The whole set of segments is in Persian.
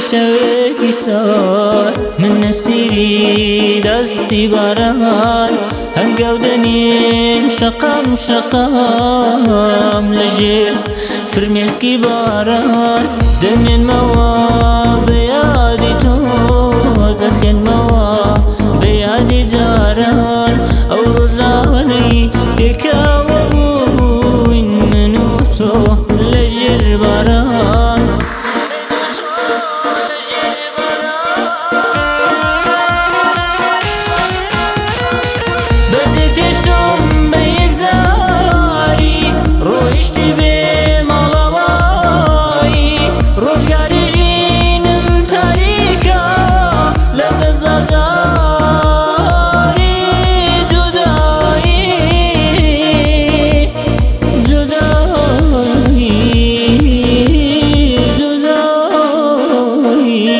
شەوێکی سار من نەسیری دەستی باران هەنگاو دەنیم شەقام شەقام لەژێر فرمێسکی باران دەمێنمەوە بە یادی تۆ دەخێنمەوە بە یادی جاران ئەو ڕۆژانەی پێکاوە بووین من و تۆ لەژێر باران بەدێ تێشتم بە یەکجاری ڕۆیشتی بێ ماڵەوایی ڕۆژگاری ژینم تاریکە لە دەزازاری جودایی جودایی جودایی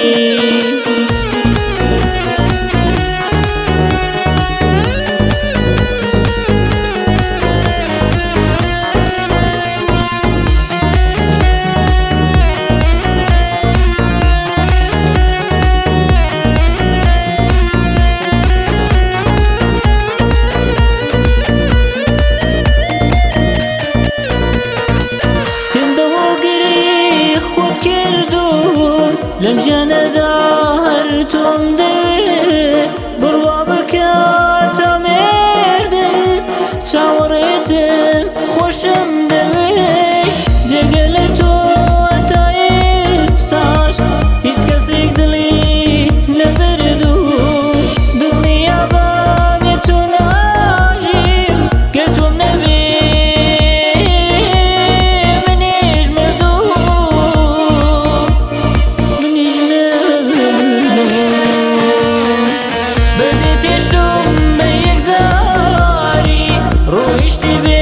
لەم ژیانەدا هەر تۆم دەوێ بڕوا بکە تا مێردم چاوەڕێتم خۆشم دەوێ جێگە لە تۆ تا ئێستاش هیچ کەسێک دڵی نەبردوو دڵنیا بە بێ تۆ ناژیم گەر تۆم نەبێ ڕۆیشتی بێ